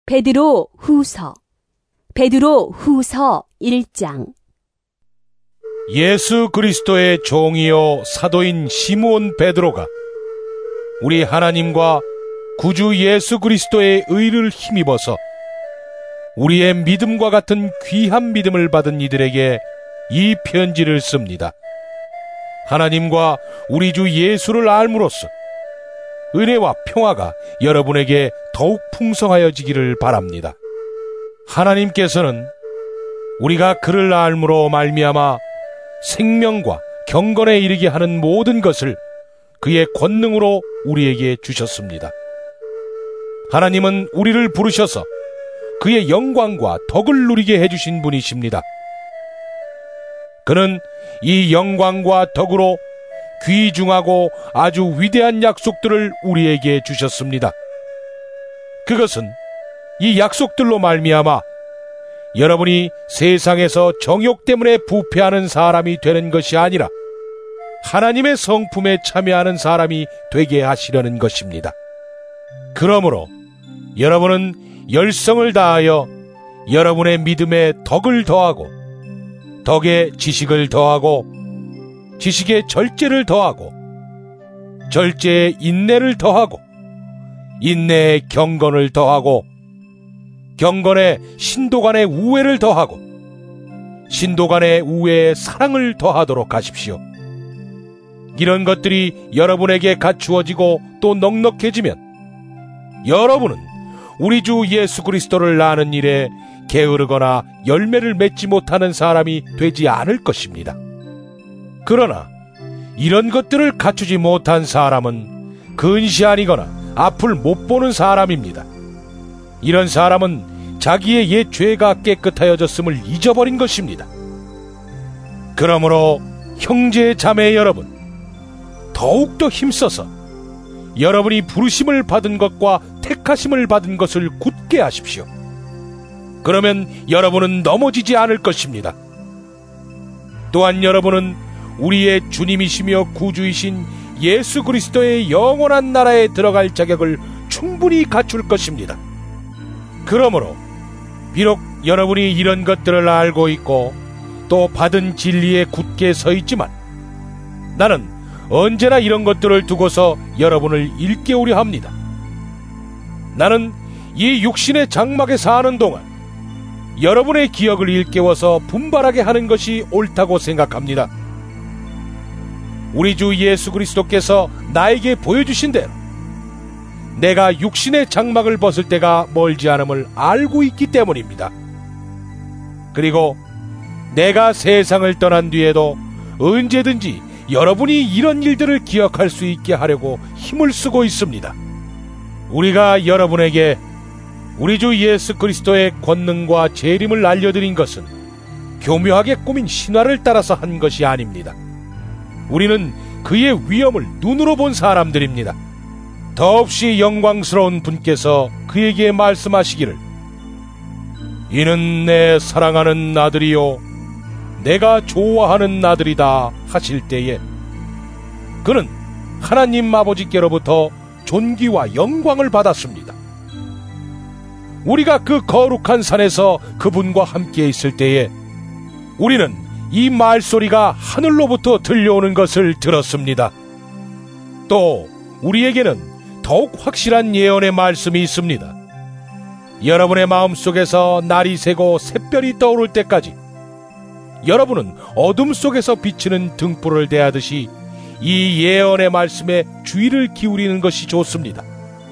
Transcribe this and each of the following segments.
베드로 후서 1장. 예수 그리스도의 종이요 사도인 시므온 베드로가 우리 하나님과 구주 예수 그리스도의 의를 힘입어서 우리의 믿음과 같은 귀한 믿음을 받은 이들에게 이 편지를 씁니다. 하나님과 우리 주 예수를 알므로써 은혜와 평화가 여러분에게 더욱 풍성하여지기를 바랍니다. 하나님께서는 우리가 그를 알므로 말미암아 생명과 경건에 이르게 하는 모든 것을 그의 권능으로 우리에게 주셨습니다. 하나님은 우리를 부르셔서 그의 영광과 덕을 누리게 해주신 분이십니다. 그는 이 영광과 덕으로 귀중하고 아주 위대한 약속들을 우리에게 주셨습니다. 그것은 이 약속들로 말미암아 여러분이 세상에서 정욕 때문에 부패하는 사람이 되는 것이 아니라 하나님의 성품에 참여하는 사람이 되게 하시려는 것입니다. 그러므로 여러분은 열성을 다하여 여러분의 믿음에 덕을 더하고 덕에 지식을 더하고 지식에 절제를 더하고 절제에 인내를 더하고 인내에 경건을 더하고 경건에 신도 간의 우애를 더하고 신도 간의 우애에 사랑을 더하도록 하십시오. 이런 것들이 여러분에게 갖추어지고 또 넉넉해지면 여러분은 우리 주 예수 그리스도를 아는 일에 게으르거나 열매를 맺지 못하는 사람이 되지 않을 것입니다. 그러나 이런 것들을 갖추지 못한 사람은 근시안이거나 앞을 못 보는 사람입니다. 이런 사람은 자기의 옛 죄가 깨끗하여졌음을 잊어버린 것입니다. 그러므로 형제 자매 여러분, 더욱더 힘써서 여러분이 부르심을 받은 것과 택하심을 받은 것을 굳게 하십시오. 그러면 여러분은 넘어지지 않을 것입니다. 또한 여러분은 우리의 주님이시며 구주이신 예수 그리스도의 영원한 나라에 들어갈 자격을 충분히 갖출 것입니다. 그러므로 비록 여러분이 이런 것들을 알고 있고 또 받은 진리에 굳게 서 있지만 나는 언제나 이런 것들을 두고서 여러분을 일깨우려 합니다. 나는 이 육신의 장막에 사는 동안 여러분의 기억을 일깨워서 분발하게 하는 것이 옳다고 생각합니다. 우리 주 예수 그리스도께서 나에게 보여주신 대로 내가 육신의 장막을 벗을 때가 멀지 않음을 알고 있기 때문입니다. 그리고 내가 세상을 떠난 뒤에도 언제든지 여러분이 이런 일들을 기억할 수 있게 하려고 힘을 쓰고 있습니다. 우리가 여러분에게 우리 주 예수 그리스도의 권능과 재림을 알려드린 것은 교묘하게 꾸민 신화를 따라서 한 것이 아닙니다. 우리는 그의 위엄을 눈으로 본 사람들입니다. 더없이 영광스러운 분께서 그에게 말씀하시기를 이는 내 사랑하는 아들이요 내가 좋아하는 아들이다 하실 때에 그는 하나님 아버지께로부터 존귀와 영광을 받았습니다. 우리가 그 거룩한 산에서 그분과 함께 있을 때에 우리는 이 말소리가 하늘로부터 들려오는 것을 들었습니다. 또 우리에게는 더욱 확실한 예언의 말씀이 있습니다. 여러분의 마음속에서 날이 새고 샛별이 떠오를 때까지 여러분은 어둠 속에서 비치는 등불을 대하듯이 이 예언의 말씀에 주의를 기울이는 것이 좋습니다.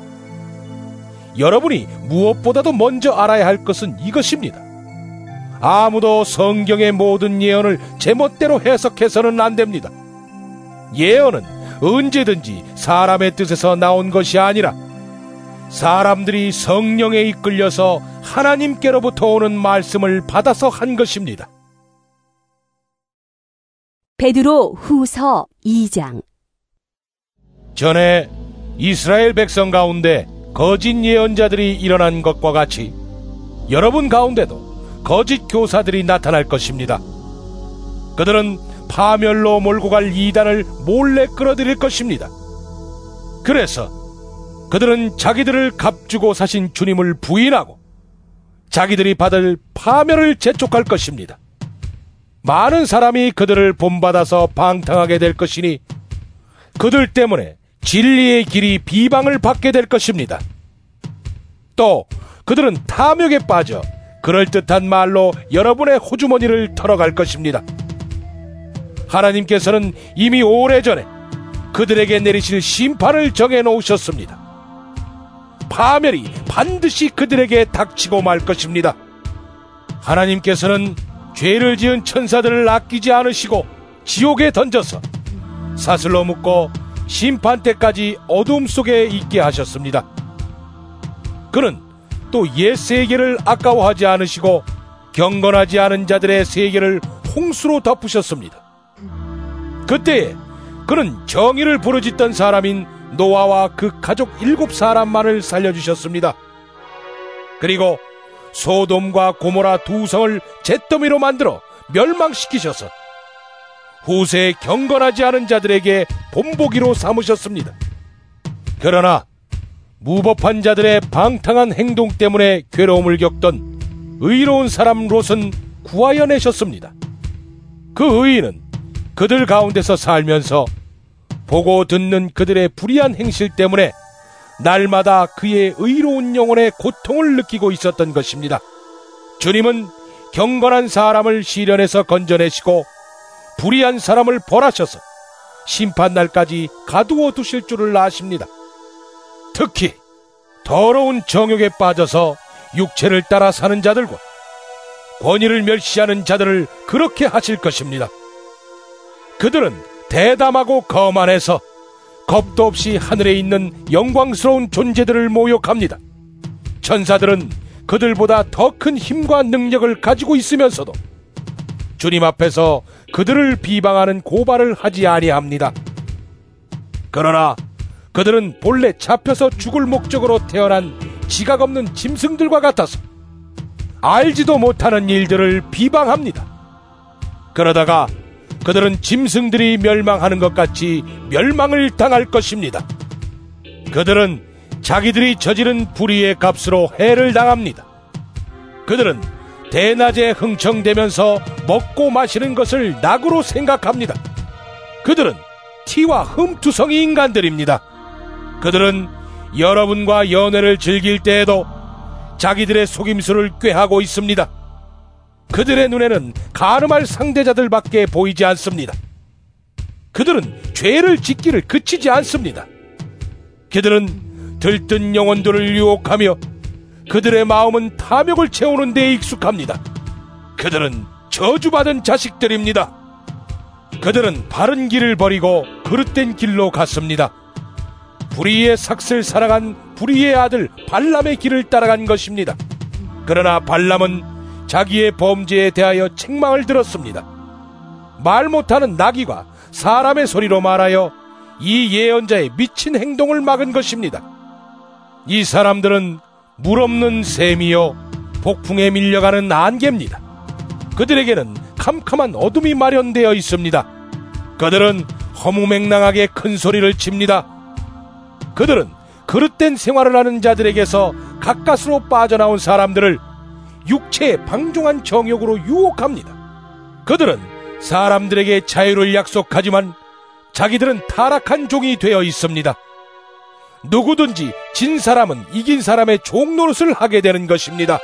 여러분이 무엇보다도 먼저 알아야 할 것은 이것입니다. 아무도 성경의 모든 예언을 제멋대로 해석해서는 안 됩니다. 예언은 언제든지 사람의 뜻에서 나온 것이 아니라 사람들이 성령에 이끌려서 하나님께로부터 오는 말씀을 받아서 한 것입니다. 베드로 후서 2장. 전에 이스라엘 백성 가운데 거짓 예언자들이 일어난 것과 같이 여러분 가운데도 거짓 교사들이 나타날 것입니다. 그들은 파멸로 몰고 갈 이단을 몰래 끌어들일 것입니다. 그래서 그들은 자기들을 값주고 사신 주님을 부인하고 자기들이 받을 파멸을 재촉할 것입니다. 많은 사람이 그들을 본받아서 방탕하게 될 것이니 그들 때문에 진리의 길이 비방을 받게 될 것입니다. 또 그들은 탐욕에 빠져 그럴듯한 말로 여러분의 호주머니를 털어갈 것입니다. 하나님께서는 이미 오래전에 그들에게 내리실 심판을 정해놓으셨습니다. 파멸이 반드시 그들에게 닥치고 말 것입니다. 하나님께서는 죄를 지은 천사들을 아끼지 않으시고 지옥에 던져서 사슬로 묶고 심판 때까지 어둠 속에 있게 하셨습니다. 그는 또 옛 세계를 아까워하지 않으시고 경건하지 않은 자들의 세계를 홍수로 덮으셨습니다. 그때에 그는 정의를 부르짖던 사람인 노아와 그 가족 7사람만을 살려주셨습니다. 그리고 소돔과 고모라 2성을 잿더미로 만들어 멸망시키셔서 후세에 경건하지 않은 자들에게 본보기로 삼으셨습니다. 그러나 무법한 자들의 방탕한 행동 때문에 괴로움을 겪던 의로운 사람 롯은 구하여 내셨습니다. 그 의인은 그들 가운데서 살면서 보고 듣는 그들의 불의한 행실 때문에 날마다 그의 의로운 영혼의 고통을 느끼고 있었던 것입니다. 주님은 경건한 사람을 시련에서 건져내시고 불의한 사람을 벌하셔서 심판날까지 가두어 두실 줄을 아십니다. 특히 더러운 정욕에 빠져서 육체를 따라 사는 자들과 권위를 멸시하는 자들을 그렇게 하실 것입니다. 그들은 대담하고 거만해서 겁도 없이 하늘에 있는 영광스러운 존재들을 모욕합니다. 천사들은 그들보다 더 큰 힘과 능력을 가지고 있으면서도 주님 앞에서 그들을 비방하는 고발을 하지 아니합니다. 그러나 그들은 본래 잡혀서 죽을 목적으로 태어난 지각 없는 짐승들과 같아서 알지도 못하는 일들을 비방합니다. 그러다가 그들은 짐승들이 멸망하는 것 같이 멸망을 당할 것입니다. 그들은 자기들이 저지른 불의의 값으로 해를 당합니다. 그들은 대낮에 흥청대면서 먹고 마시는 것을 낙으로 생각합니다. 그들은 티와 흠투성이 인간들입니다. 그들은 여러분과 연애를 즐길 때에도 자기들의 속임수를 꾀하고 있습니다. 그들의 눈에는 가늠할 상대자들밖에 보이지 않습니다. 그들은 죄를 짓기를 그치지 않습니다. 그들은 들뜬 영혼들을 유혹하며 그들의 마음은 탐욕을 채우는 데 익숙합니다. 그들은 저주받은 자식들입니다. 그들은 바른 길을 버리고 그릇된 길로 갔습니다. 불의의 삭슬 살아간 불의의 아들 발람의 길을 따라간 것입니다. 그러나 발람은 자기의 범죄에 대하여 책망을 들었습니다. 말 못하는 나귀가 사람의 소리로 말하여 이 예언자의 미친 행동을 막은 것입니다. 이 사람들은 물 없는 샘이요 폭풍에 밀려가는 안개입니다. 그들에게는 캄캄한 어둠이 마련되어 있습니다. 그들은 허무맹랑하게 큰 소리를 칩니다. 그들은 그릇된 생활을 하는 자들에게서 가까스로 빠져나온 사람들을 육체의 방종한 정욕으로 유혹합니다. 그들은 사람들에게 자유를 약속하지만 자기들은 타락한 종이 되어 있습니다. 누구든지 진 사람은 이긴 사람의 종 노릇을 하게 되는 것입니다.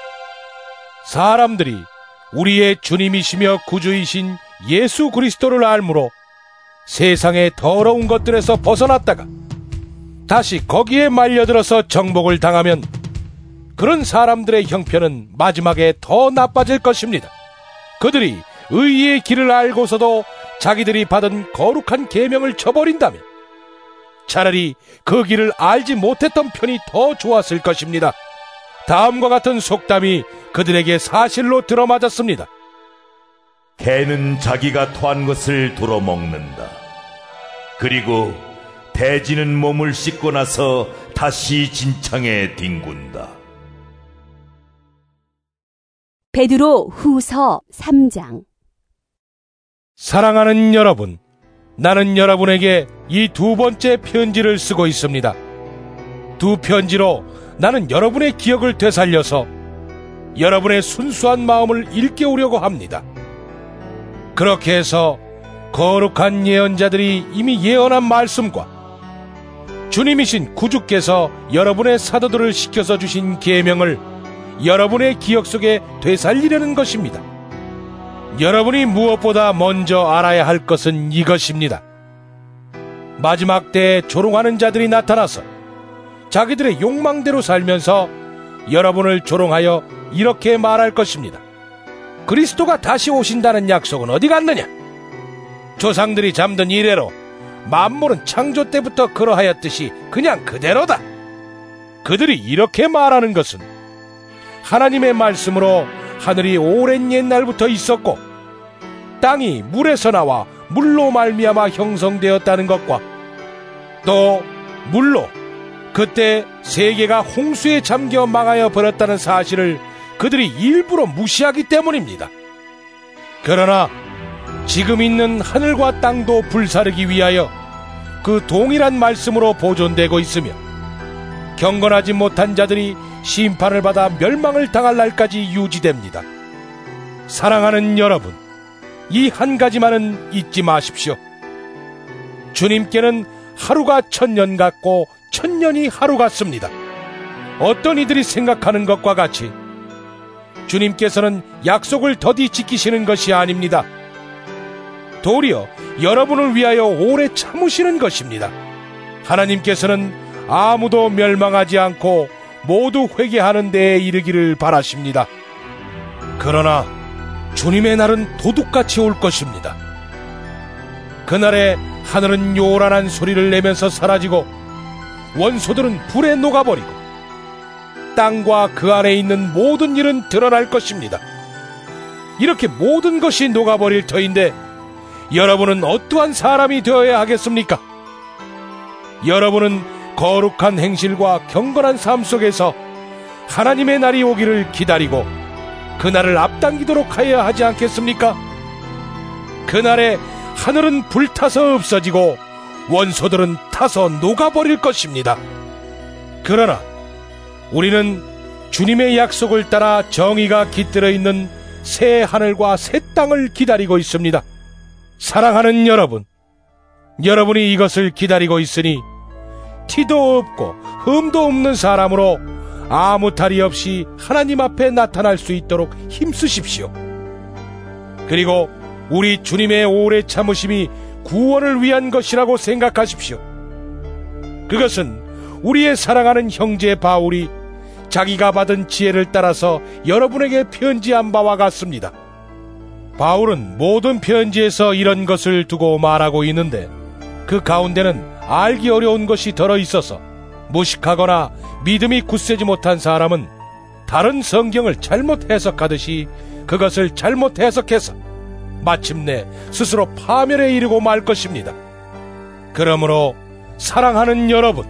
사람들이 우리의 주님이시며 구주이신 예수 그리스도를 알므로 세상의 더러운 것들에서 벗어났다가 다시 거기에 말려들어서 정복을 당하면 그런 사람들의 형편은 마지막에 더 나빠질 것입니다. 그들이 의의 길을 알고서도 자기들이 받은 거룩한 계명을 저버린다면 차라리 그 길을 알지 못했던 편이 더 좋았을 것입니다. 다음과 같은 속담이 그들에게 사실로 들어맞았습니다. 개는 자기가 토한 것을 도로먹는다. 그리고 돼지는 몸을 씻고 나서 다시 진창에 뒹군다. 베드로 후서 3장. 사랑하는 여러분, 나는 여러분에게 이 두 번째 편지를 쓰고 있습니다. 두 편지로 나는 여러분의 기억을 되살려서 여러분의 순수한 마음을 일깨우려고 합니다. 그렇게 해서 거룩한 예언자들이 이미 예언한 말씀과 주님이신 구주께서 여러분의 사도들을 시켜서 주신 계명을 여러분의 기억 속에 되살리려는 것입니다. 여러분이 무엇보다 먼저 알아야 할 것은 이것입니다. 마지막 때에 조롱하는 자들이 나타나서 자기들의 욕망대로 살면서 여러분을 조롱하여 이렇게 말할 것입니다. 그리스도가 다시 오신다는 약속은 어디 갔느냐? 조상들이 잠든 이래로 만물은 창조 때부터 그러하였듯이 그냥 그대로다. 그들이 이렇게 말하는 것은 하나님의 말씀으로 하늘이 오랜 옛날부터 있었고 땅이 물에서 나와 물로 말미암아 형성되었다는 것과 또 물로 그때 세계가 홍수에 잠겨 망하여 버렸다는 사실을 그들이 일부러 무시하기 때문입니다. 그러나 지금 있는 하늘과 땅도 불사르기 위하여 그 동일한 말씀으로 보존되고 있으며 경건하지 못한 자들이 심판을 받아 멸망을 당할 날까지 유지됩니다. 사랑하는 여러분, 이 한 가지만은 잊지 마십시오. 주님께는 하루가 1000년 같고 1000년이 하루 같습니다. 어떤 이들이 생각하는 것과 같이 주님께서는 약속을 더디 지키시는 것이 아닙니다. 도리어 여러분을 위하여 오래 참으시는 것입니다. 하나님께서는 아무도 멸망하지 않고 모두 회개하는 데에 이르기를 바라십니다. 그러나 주님의 날은 도둑같이 올 것입니다. 그날에 하늘은 요란한 소리를 내면서 사라지고 원소들은 불에 녹아버리고 땅과 그 안에 있는 모든 일은 드러날 것입니다. 이렇게 모든 것이 녹아버릴 터인데 여러분은 어떠한 사람이 되어야 하겠습니까? 여러분은 거룩한 행실과 경건한 삶 속에서 하나님의 날이 오기를 기다리고 그날을 앞당기도록 하여야 하지 않겠습니까? 그날에 하늘은 불타서 없어지고 원소들은 타서 녹아버릴 것입니다. 그러나 우리는 주님의 약속을 따라 정의가 깃들어 있는 새 하늘과 새 땅을 기다리고 있습니다. 사랑하는 여러분, 여러분이 이것을 기다리고 있으니 티도 없고 흠도 없는 사람으로 아무 탈이 없이 하나님 앞에 나타날 수 있도록 힘쓰십시오. 그리고 우리 주님의 오래 참으심이 구원을 위한 것이라고 생각하십시오. 그것은 우리의 사랑하는 형제 바울이 자기가 받은 지혜를 따라서 여러분에게 편지한 바와 같습니다. 바울은 모든 편지에서 이런 것을 두고 말하고 있는데 그 가운데는 알기 어려운 것이 들어 있어서 무식하거나 믿음이 굳세지 못한 사람은 다른 성경을 잘못 해석하듯이 그것을 잘못 해석해서 마침내 스스로 파멸에 이르고 말 것입니다. 그러므로 사랑하는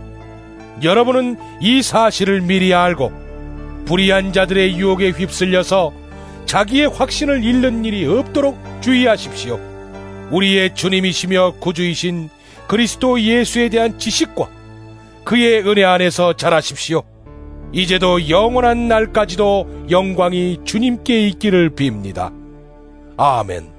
여러분은 이 사실을 미리 알고 불의한 자들의 유혹에 휩쓸려서 자기의 확신을 잃는 일이 없도록 주의하십시오. 우리의 주님이시며 구주이신 그리스도 예수에 대한 지식과 그의 은혜 안에서 자라십시오. 이제도 영원한 날까지도 영광이 주님께 있기를 빕니다. 아멘.